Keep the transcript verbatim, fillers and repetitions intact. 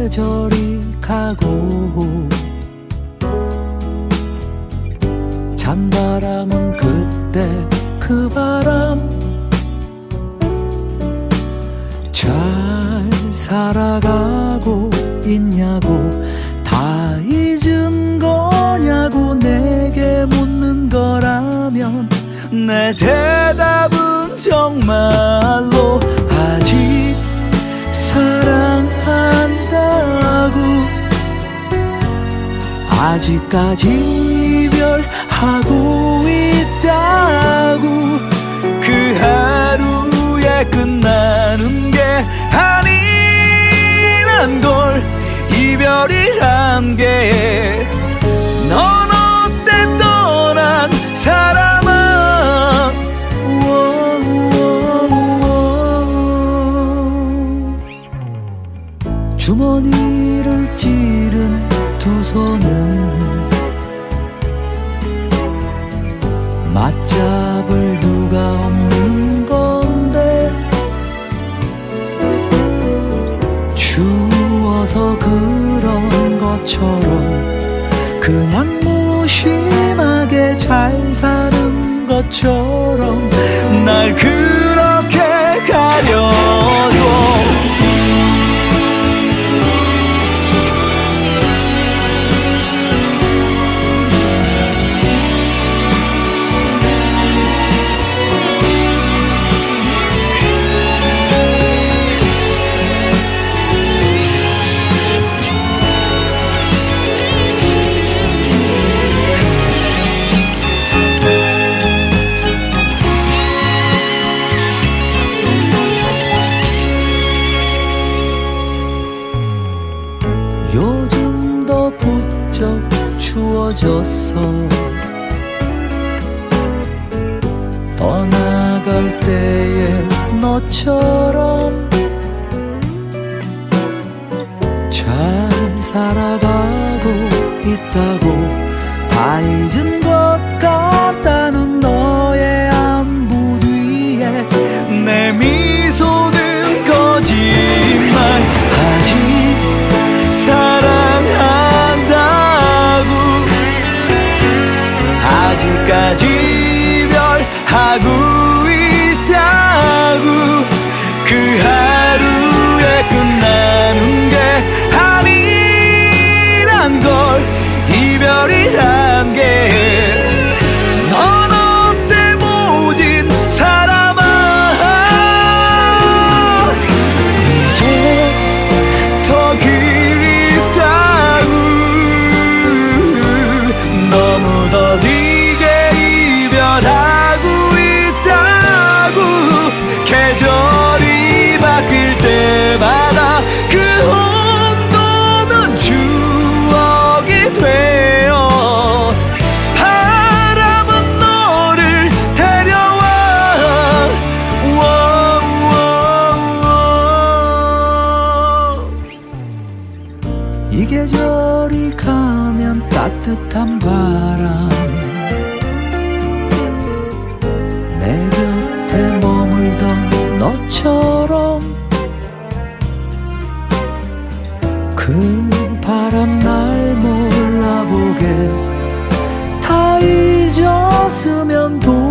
계절이 가고 찬바람은 그때 그 바람 잘 살아가고 있냐고 다 잊은 거냐고 내게 묻는 거라면 내 대답은 정말로 아직 사랑한다고 아직까지 이별하고 있다고 그 하루에 끝나는 게 아니란 걸 이별이란 게 넌 어때 떠난 사람아 우오우오우오. 주머니를 찌른 두 손은 맞잡을 누가 없는 건데 추워서 그런 것처럼 그냥 무심하게 잘 사는 것처럼 날 그렇게 가려줘 요즘 더 부쩍 추워졌어 떠나갈 때의 너처럼 잘 살아가고 있다고 다 잊은 것 같다는 너의 안부 뒤에 내 미소는 거짓말 아직 사랑한다고 아직까지 이별하고 있다고 그 하루에 끝나는 게 아니란 걸 이별이란 게 넌 어때 모진 사람아 이제 더 길이 너무 더디게 이별하고 있다고 계절이 바뀔 때마다 그 온도는 추억이 되어 바람은 너를 데려와 이 계절이 가면 따뜻한 바람 내 곁에 머물던 너처럼 그 바람 날 몰라보게 다 잊었으면 도